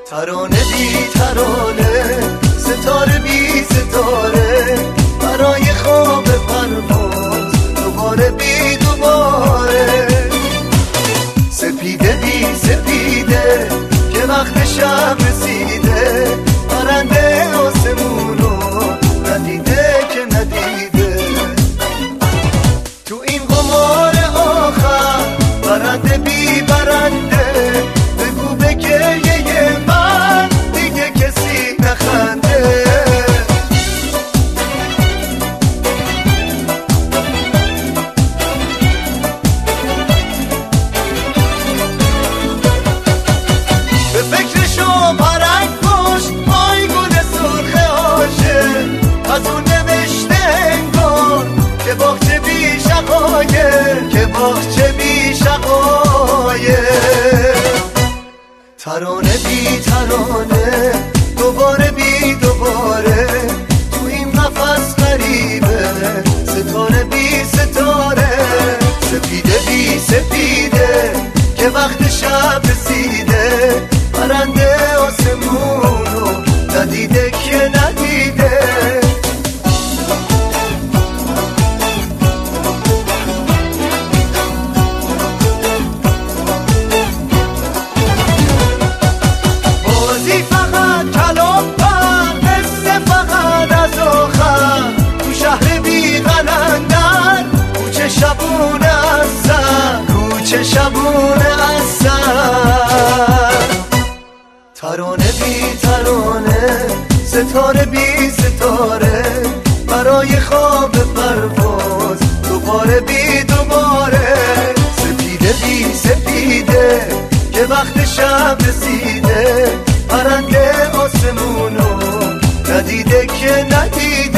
ترانه بی ترانه، ستاره بی ستاره، برای خواب پرواز دوباره بی دوباره. سپیده بی سپیده که وقت شب رسیده، پرنده آسمونو ندیده که ندیده. تو این قمار آخر برنده بی برنده، بگو به گریه من دیگه کسی نخنده. به فکرشو پرنگ پشت پای گل سرخ عاشق، از اون نوشته انگار که باغچه بی شقایق، که باغچه بی شقایق. ترانه بی ترانه، دوباره بی دوباره، تو این قفس غریبه، ستاره بی ستاره. سپیده بی سپیده که وقت شب رسیده، پرنده آسمونو ندیده که ندیده. بازی فقط کلام پر، قصه فقط از آخر، تو شهر بی قلندر، کوچه شبونه از سر، کوچه شبونه از سر. ترانه بی ترانه، ستاره بی ستاره، برای خواب پرواز دوباره بی دوباره. سپیده بی سپیده که وقت شب رسیده، پرنده آسمونو ندیده که ندیده.